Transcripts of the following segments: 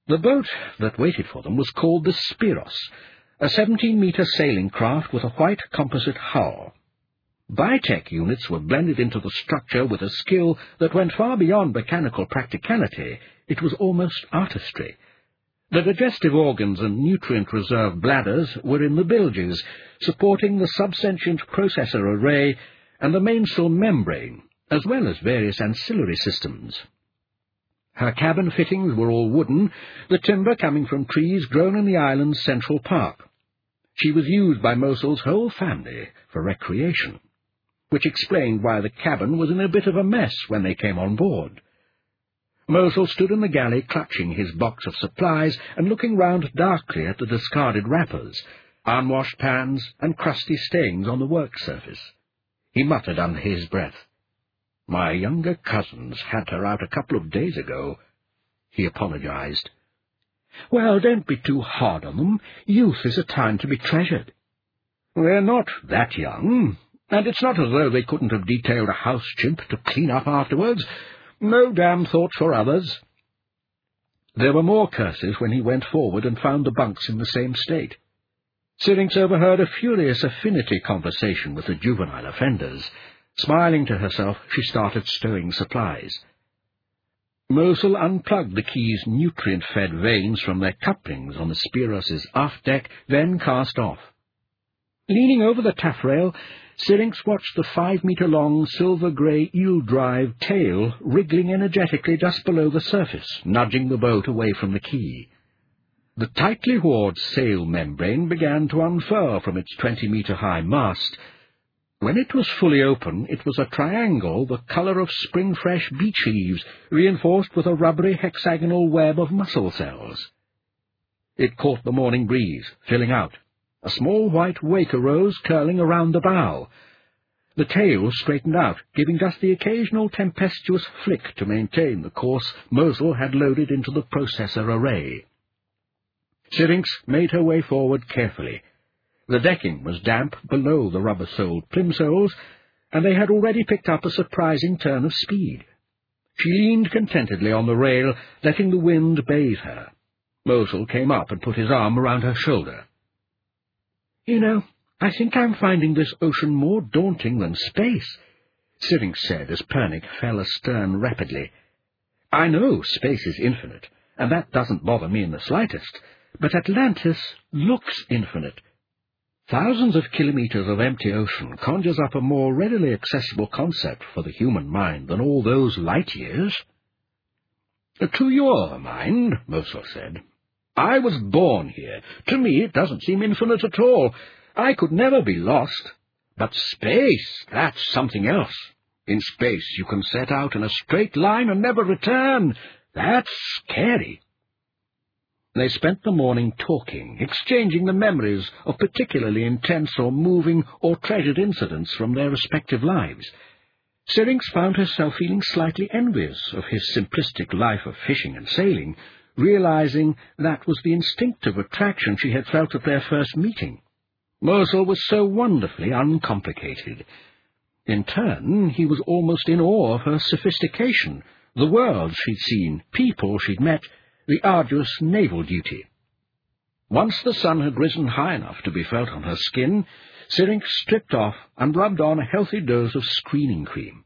The boat that waited for them was called the Spiros, a 17-metre sailing craft with a white composite hull. Bitech units were blended into the structure with a skill that went far beyond mechanical practicality. It was almost artistry. The digestive organs and nutrient-reserve bladders were in the bilges, supporting the subsentient processor array and the mainsail membrane, as well as various ancillary systems. Her cabin fittings were all wooden, the timber coming from trees grown in the island's central park. She was used by Mosul's whole family for recreation, which explained why the cabin was in a bit of a mess when they came on board. Mosul stood in the galley clutching his box of supplies and looking round darkly at the discarded wrappers, unwashed pans and crusty stains on the work surface. He muttered under his breath, "My younger cousins had her out a couple of days ago." He apologized. "Well, don't be too hard on them. Youth is a time to be treasured." "They're not that young, and it's not as though they couldn't have detailed a house chimp to clean up afterwards. No damn thought for others." There were more curses when he went forward and found the bunks in the same state. Syrinx overheard a furious affinity conversation with the juvenile offenders. Smiling to herself, she started stowing supplies. Mosul unplugged the key's nutrient-fed vanes from their couplings on the Spiros's aft deck, then cast off. Leaning over the taffrail, Syrinx watched the 5-metre-long silver-grey eel-drive tail wriggling energetically just below the surface, nudging the boat away from the quay. The tightly whored sail membrane began to unfurl from its 20-metre-high mast. When it was fully open, it was a triangle the colour of spring-fresh beech leaves, reinforced with a rubbery hexagonal web of mussel cells. It caught the morning breeze, filling out. A small white wake arose, curling around the bow. The tail straightened out, giving just the occasional tempestuous flick to maintain the course Mosul had loaded into the processor array. Syrinx made her way forward carefully. The decking was damp below the rubber-soled plimsolls, and they had already picked up a surprising turn of speed. She leaned contentedly on the rail, letting the wind bathe her. Mosul came up and put his arm around her shoulder. "You know, I think I'm finding this ocean more daunting than space," Syrinx said as Pernick fell astern rapidly. "I know space is infinite, and that doesn't bother me in the slightest, but Atlantis looks infinite. Thousands of kilometres of empty ocean conjures up a more readily accessible concept for the human mind than all those light years." "To your mind," Mosul said. "I was born here. To me it doesn't seem infinite at all. I could never be lost. But space, that's something else. In space you can set out in a straight line and never return. That's scary." They spent the morning talking, exchanging the memories of particularly intense or moving or treasured incidents from their respective lives. Syrinx found herself feeling slightly envious of his simplistic life of fishing and sailing, realizing that was the instinctive attraction she had felt at their first meeting. Mosul was so wonderfully uncomplicated. In turn, he was almost in awe of her sophistication, the world she'd seen, people she'd met, the arduous naval duty. Once the sun had risen high enough to be felt on her skin, Syrinx stripped off and rubbed on a healthy dose of screening cream.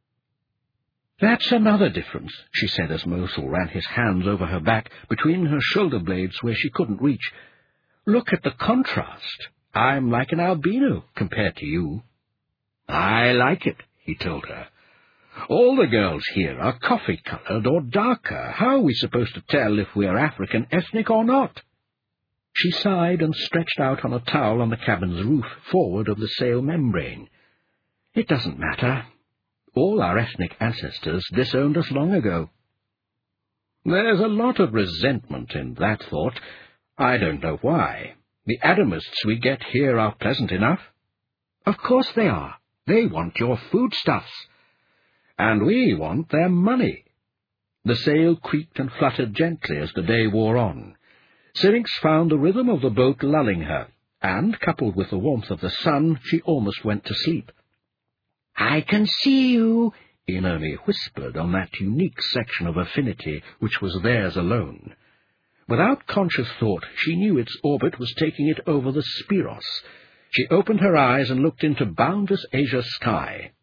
"That's another difference," she said as Mosul ran his hands over her back between her shoulder blades where she couldn't reach. "Look at the contrast. I'm like an albino compared to you." "I like it," he told her. "All the girls here are coffee-coloured or darker. How are we supposed to tell if we are African ethnic or not?" She sighed and stretched out on a towel on the cabin's roof, forward of the sail membrane. "It doesn't matter. All our ethnic ancestors disowned us long ago." "There's a lot of resentment in that thought. I don't know why. The Adamists we get here are pleasant enough." "Of course they are. They want your foodstuffs." "And we want their money." The sail creaked and fluttered gently as the day wore on. Syrinx found the rhythm of the boat lulling her, and, coupled with the warmth of the sun, she almost went to sleep. "I can see you," Inoni whispered on that unique section of affinity which was theirs alone. Without conscious thought, she knew its orbit was taking it over the Spiros. She opened her eyes and looked into boundless azure sky.